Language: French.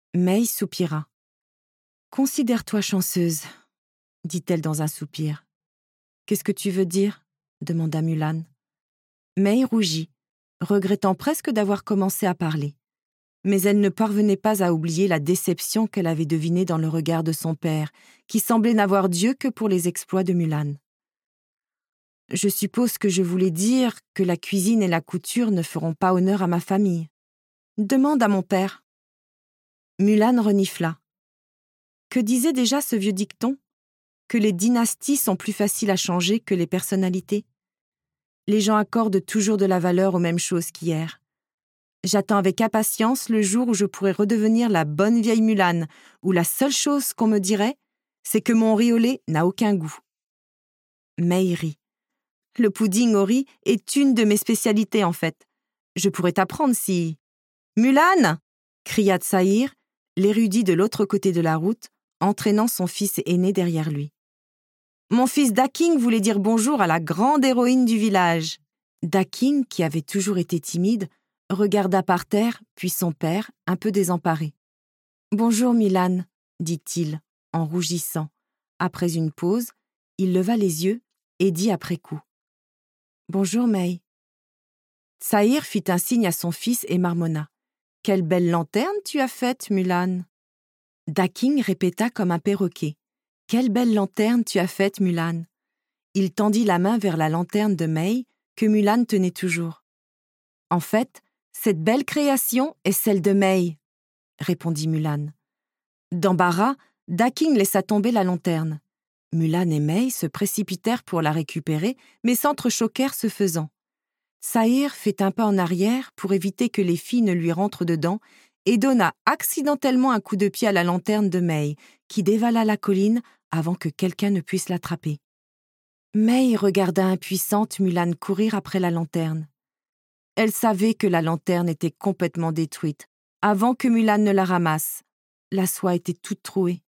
May soupira. « Considère-toi chanceuse, dit-elle dans un soupir. « Qu'est-ce que tu veux dire ?» demanda Mulan. May rougit, regrettant presque d'avoir commencé à parler. Mais elle ne parvenait pas à oublier la déception qu'elle avait devinée dans le regard de son père, qui semblait n'avoir d'yeux que pour les exploits de Mulan. « Je suppose que je voulais dire que la cuisine et la couture ne feront pas honneur à ma famille. Demande à mon père. » Mulan renifla. Que disait déjà ce vieux dicton ? Que les dynasties sont plus faciles à changer que les personnalités. Les gens accordent toujours de la valeur aux mêmes choses qu'hier. J'attends avec impatience le jour où je pourrai redevenir la bonne vieille Mulan, où la seule chose qu'on me dirait, c'est que mon riz au lait n'a aucun goût. May rit. Le pudding au riz est une de mes spécialités en fait. Je pourrais t'apprendre si... Mulan ! Cria Tsahir, l'érudit de l'autre côté de la route, entraînant son fils aîné derrière lui. Mon fils Daking voulait dire bonjour à la grande héroïne du village. Daking, qui avait toujours été timide, regarda par terre, puis son père, un peu désemparé. « Bonjour, Mulan, » dit-il, en rougissant. Après une pause, il leva les yeux et dit après coup. « Bonjour, May. » Tsahir fit un signe à son fils et marmonna. « Quelle belle lanterne tu as faite, Mulan !» Daking répéta comme un perroquet. « Quelle belle lanterne tu as faite, Mulan !» Il tendit la main vers la lanterne de May, que Mulan tenait toujours. « En fait, cette belle création est celle de May, » répondit Mulan. D'embarras, Daking laissa tomber la lanterne. Mulan et May se précipitèrent pour la récupérer, mais s'entrechoquèrent ce faisant. Tsahir fit un pas en arrière pour éviter que les filles ne lui rentrent dedans et donna accidentellement un coup de pied à la lanterne de May, qui dévala la colline avant que quelqu'un ne puisse l'attraper. May regarda impuissante Mulan courir après la lanterne. Elle savait que la lanterne était complètement détruite, avant que Mulan ne la ramasse. La soie était toute trouée.